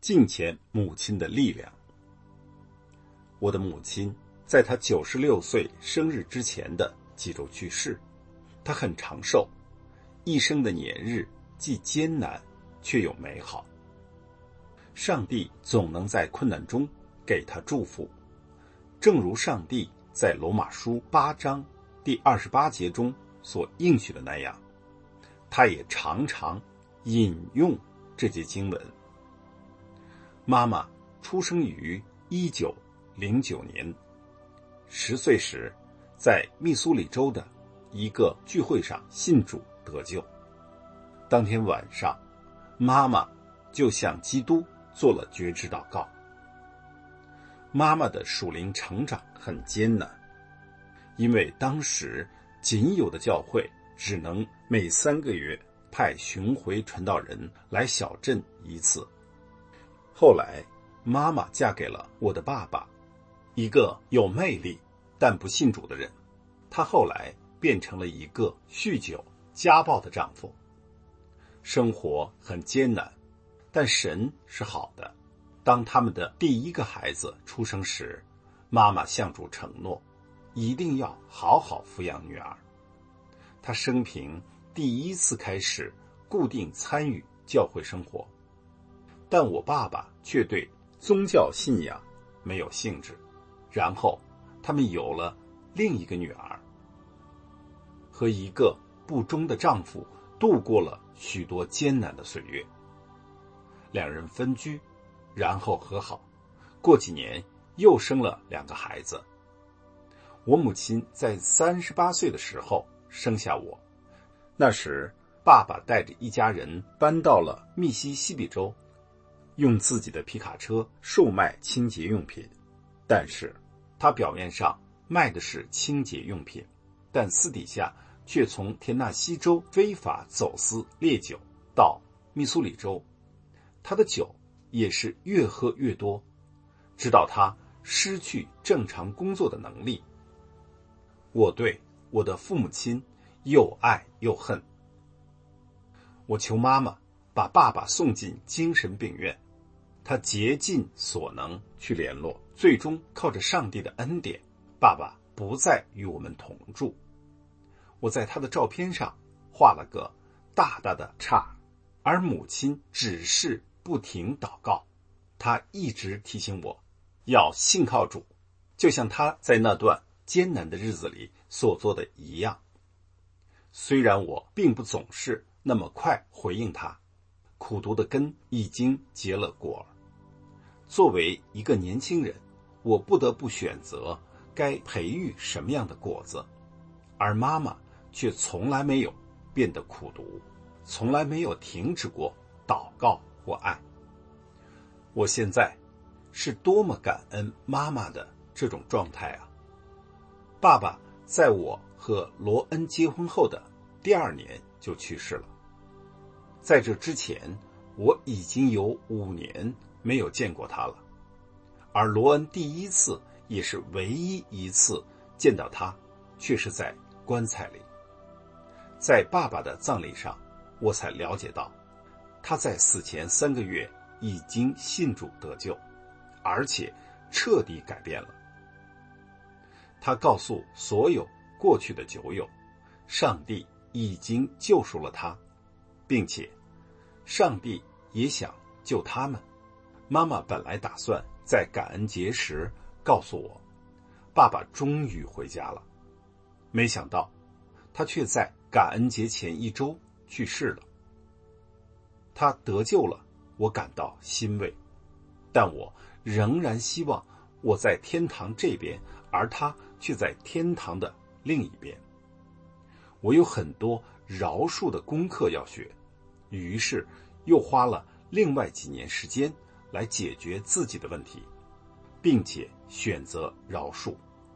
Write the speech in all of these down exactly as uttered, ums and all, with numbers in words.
敬虔母亲的力量。我的母亲在她九十六岁生日之前的几周去世，她很长寿，一生的年日既艰难却又美好。上帝总能在困难中给她祝福，正如上帝在罗马书八章第二十八节中所应许的那样，他也常常引用这节经文。妈妈出生于一九零九年，十岁时在密苏里州的一个聚会上信主得救。当天晚上，妈妈就向基督做了决志祷告。妈妈的属灵成长很艰难，因为当时仅有的教会只能每三个月派巡回传道人来小镇一次。后来妈妈嫁给了我的爸爸，一个有魅力但不信主的人。她后来变成了一个酗酒家暴的丈夫，生活很艰难，但神是好的。当他们的第一个孩子出生时，妈妈向主承诺一定要好好抚养女儿。她生平第一次开始固定参与教会生活，但我爸爸却对宗教信仰没有兴致。然后他们有了另一个女儿，和一个不忠的丈夫度过了许多艰难的岁月。两人分居，然后和好，过几年又生了两个孩子。我母亲在三十八岁的时候生下我，那时爸爸带着一家人搬到了密西西比州，用自己的皮卡车售卖清洁用品。但是他表面上卖的是清洁用品，但私底下却从田纳西州非法走私烈酒到密苏里州。他的酒也是越喝越多，直到他失去正常工作的能力。我对我的父母亲又爱又恨。我求妈妈把爸爸送进精神病院，他竭尽所能去联络，最终靠着上帝的恩典，爸爸不再与我们同住。我在他的照片上画了个大大的叉，而母亲只是不停祷告。他一直提醒我要信靠主，就像他在那段艰难的日子里所做的一样。虽然我并不总是那么快回应他，苦读的根已经结了果。作为一个年轻人，我不得不选择该培育什么样的果子，而妈妈却从来没有变得苦读，从来没有停止过祷告或爱。我现在是多么感恩妈妈的这种状态啊！爸爸在我和罗恩结婚后的第二年就去世了。在这之前，我已经有五年没有见过他了，而罗恩第一次也是唯一一次见到他，却是在棺材里。在爸爸的葬礼上，我才了解到他在死前三个月已经信主得救，而且彻底改变了。他告诉所有过去的酒友，上帝已经救赎了他，并且上帝也想救他们。妈妈本来打算在感恩节时告诉我，爸爸终于回家了，没想到他却在感恩节前一周去世了。他得救了，我感到欣慰，但我仍然希望我在天堂这边，而他却在天堂的另一边。我有很多饶恕的功课要学，于是又花了另外几年时间来解决自己的问题，并且选择饶恕。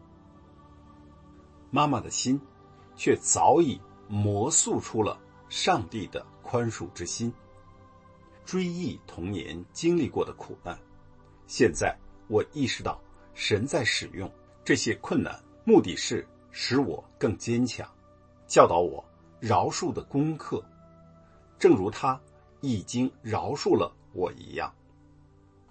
妈妈的心却早已磨塑出了上帝的宽恕之心。追忆童年经历过的苦难，现在我意识到神在使用这些困难，目的是使我更坚强，教导我饶恕的功课，正如他已经饶恕了我一样。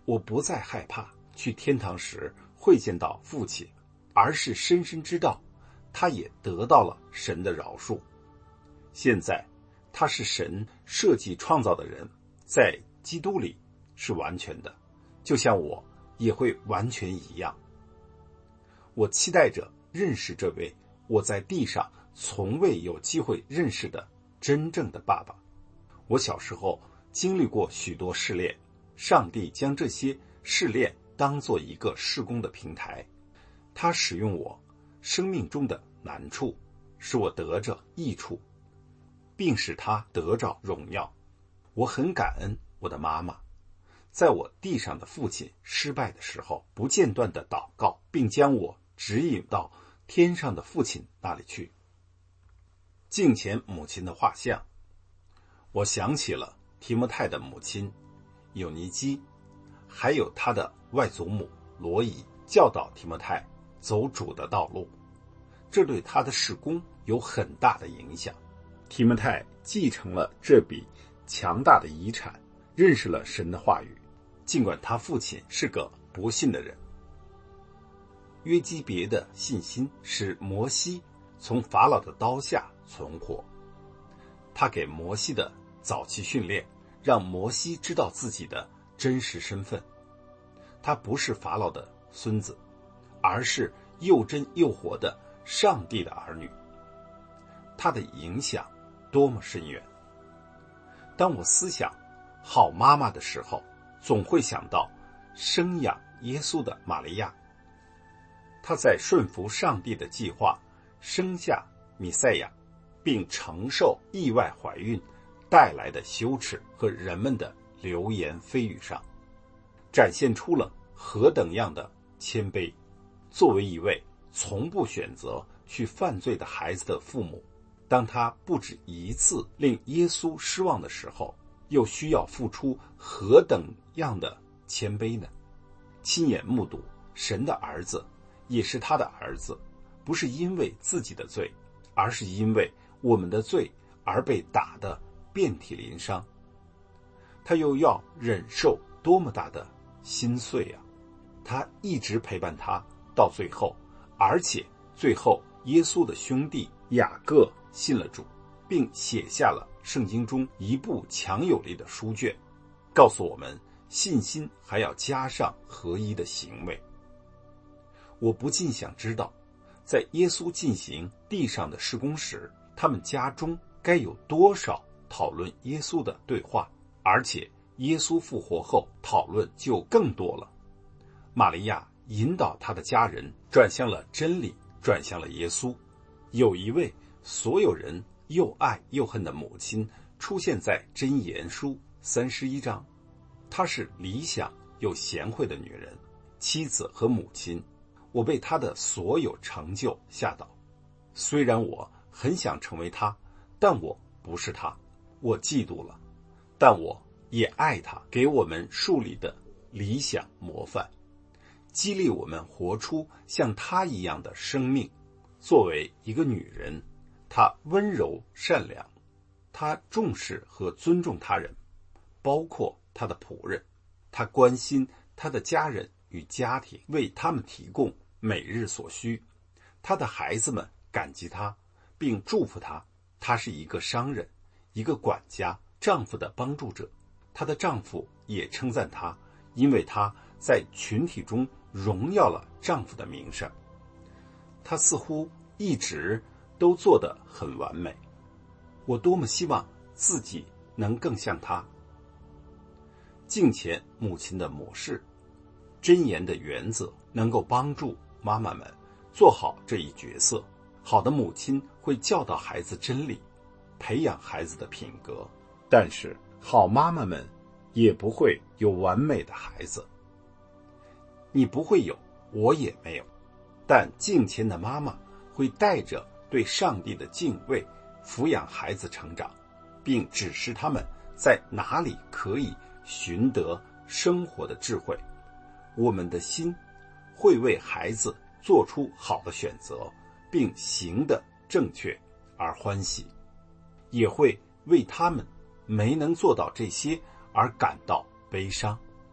我不再害怕去天堂时会见到父亲，而是深深知道他也得到了神的饶恕。现在他是神设计创造的人，在基督里是完全的，就像我也会完全一样。我期待着认识这位我在地上从未有机会认识的真正的爸爸。我小时候经历过许多试炼，上帝将这些试炼当作一个事工的平台，他使用我生命中的难处，使我得着益处，并使他得着荣耀。我很感恩我的妈妈，在我地上的父亲失败的时候，不间断的祷告，并将我指引到天上的父亲那里去。敬虔母亲的画像，我想起了提摩太的母亲友尼基，还有他的外祖母罗以，教导提摩太走主的道路，这对他的事工有很大的影响。提摩太继承了这笔强大的遗产，认识了神的话语，尽管他父亲是个不信的人。约基别的信心使摩西从法老的刀下存活，他给摩西的早期训练让摩西知道自己的真实身份，他不是法老的孙子，而是又真又活的上帝的儿女。他的影响多么深远！当我思想好妈妈的时候，总会想到生养耶稣的玛利亚。她在顺服上帝的计划，生下弥赛亚，并承受意外怀孕带来的羞耻和人们的流言蜚语上，展现出了何等样的谦卑。作为一位从不选择去犯罪的孩子的父母，当他不止一次令耶稣失望的时候，又需要付出何等样的谦卑呢？亲眼目睹神的儿子也是他的儿子，不是因为自己的罪，而是因为我们的罪而被打得遍体鳞伤。他又要忍受多么大的心碎啊！他一直陪伴他到最后，而且最后耶稣的兄弟雅各信了主，并写下了圣经中一部强有力的书卷，告诉我们信心还要加上合一的行为。我不禁想知道，在耶稣进行地上的事工时，他们家中该有多少讨论耶稣的对话，而且耶稣复活后讨论就更多了。玛利亚引导他的家人转向了真理，转向了耶稣。有一位所有人又爱又恨的母亲出现在箴言书三十一章，她是理想又贤惠的女人，妻子和母亲。我被她的所有成就吓倒，虽然我很想成为她，但我不是她。我嫉妒了，但我也爱她给我们树立的理想模范，激励我们活出像她一样的生命。作为一个女人，她温柔善良，她重视和尊重他人，包括她的仆人，她关心她的家人与家庭，为他们提供每日所需。她的孩子们感激她，并祝福她。她是一个商人，一个管家，丈夫的帮助者。她的丈夫也称赞她，因为她在群体中荣耀了丈夫的名声。她似乎一直都做得很完美。我多么希望自己能更像她。敬虔母亲的模式，箴言的原则能够帮助妈妈们做好这一角色。好的母亲会教导孩子真理，培养孩子的品格，但是好妈妈们也不会有完美的孩子。你不会有，我也没有，但敬虔的妈妈会带着对上帝的敬畏抚养孩子成长，并指示他们在哪里可以寻得生活的智慧。我们的心会为孩子做出好的选择，并行得正确而欢喜，也会为他们没能做到这些而感到悲伤。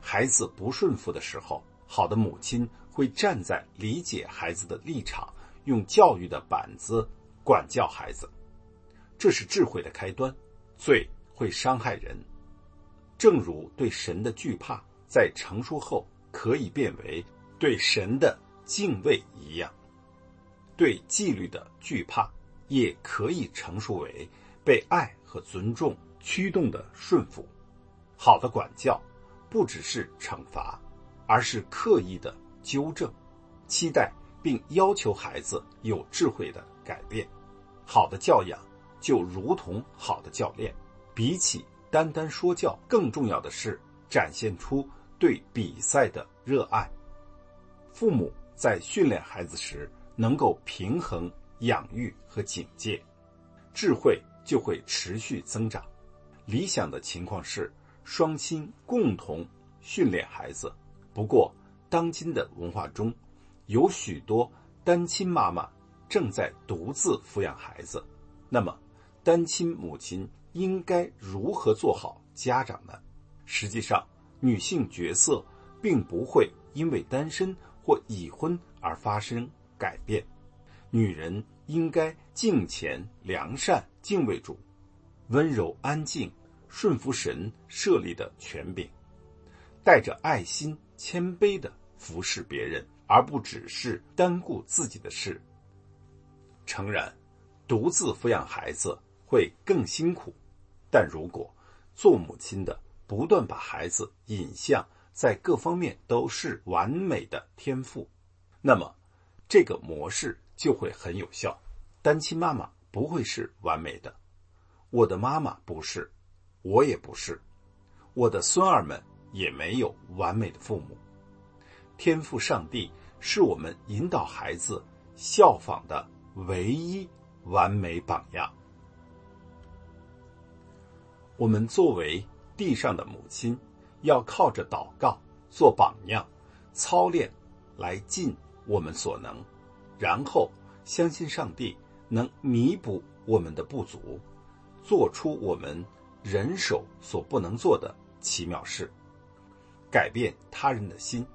孩子不顺服的时候，好的母亲会站在理解孩子的立场，用教育的板子管教孩子。这是智慧的开端。罪会伤害人，正如对神的惧怕在成熟后可以变为对神的敬畏一样，对纪律的惧怕也可以成熟为被爱和尊重驱动的顺服。好的管教不只是惩罚，而是刻意的纠正，期待并要求孩子有智慧的改变。好的教养就如同好的教练，比起单单说教，更重要的是展现出对比赛的热爱。父母在训练孩子时能够平衡养育和警戒，智慧就会持续增长。理想的情况是双亲共同训练孩子，不过当今的文化中有许多单亲妈妈正在独自抚养孩子，那么单亲母亲应该如何做好家长呢？实际上，女性角色并不会因为单身或已婚而发生改变。女人应该敬虔、良善、敬畏主，温柔安静，顺服神设立的权柄，带着爱心、谦卑地服侍别人，而不只是单顾自己的事。诚然，独自抚养孩子会更辛苦，但如果做母亲的不断把孩子引向在各方面都是完美的天赋，那么这个模式就会很有效。单亲妈妈不会是完美的，我的妈妈不是，我也不是，我的孙儿们也没有完美的父母。天父上帝是我们引导孩子效仿的唯一完美榜样。我们作为地上的母亲，要靠着祷告做榜样，操练来尽我们所能，然后相信上帝能弥补我们的不足，做出我们人手所不能做的奇妙事，改变他人的心。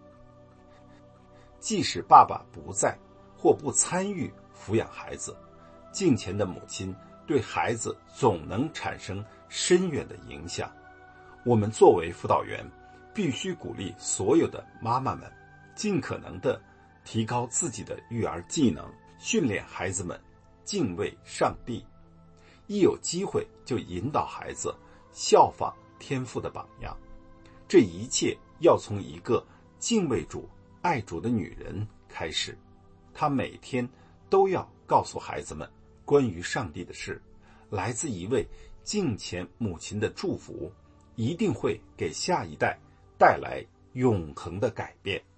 即使爸爸不在或不参与抚养孩子，敬虔的母亲对孩子总能产生深远的影响。我们作为辅导员，必须鼓励所有的妈妈们尽可能的提高自己的育儿技能，训练孩子们敬畏上帝，一有机会就引导孩子效仿天父的榜样。这一切要从一个敬畏主、爱主的女人开始，她每天都要告诉孩子们关于上帝的事。来自一位敬虔母亲的祝福，一定会给下一代带来永恒的改变。